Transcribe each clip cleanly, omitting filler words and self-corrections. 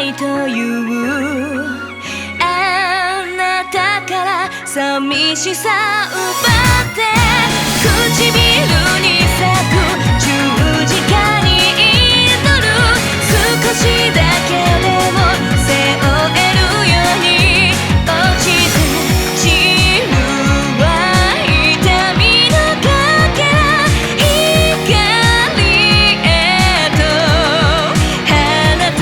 ないというあなたから寂しさ奪って唇に咲く十字架に祈る少しだけでも背負えるように落ちて散るは痛みのかけら光へと放て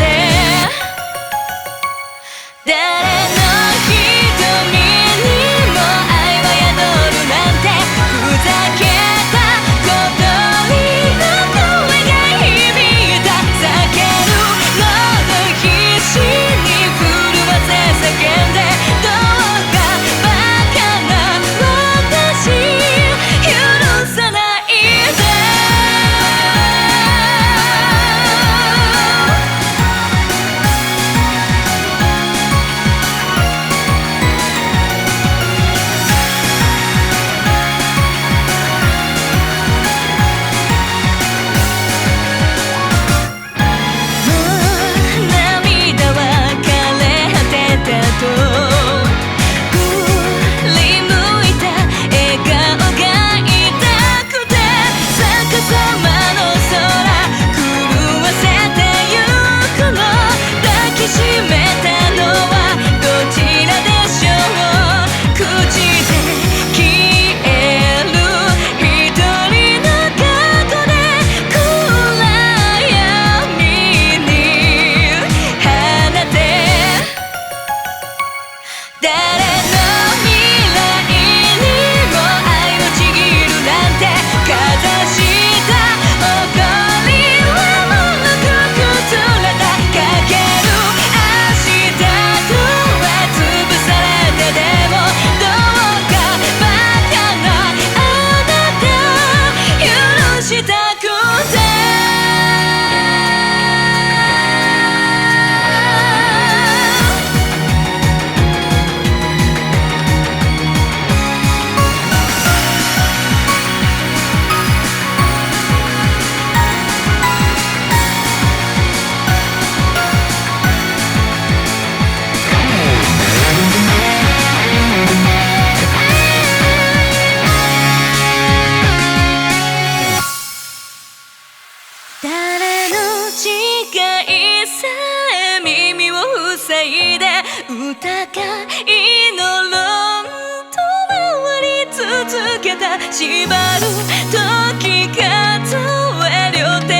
誰の瞳にも愛は宿るなんてふざけた小鳥の声が響いた叫る喉必死に震わせ叫んでどうかバカな私許さないで涙は枯れ果てたと振り向いた笑顔が痛くて逆さまの空狂わせてゆくの抱きしめたのはどちらでしょう口で消える一人の過去で暗闇に放て誰の未来にも愛をちぎるなんてかざした怒りはものく崩れたかける明日とは潰されてでもどうかバカなあなた許したくて誰の誓いさえ耳を塞いで歌が祈ると回り続けた縛る時数え両手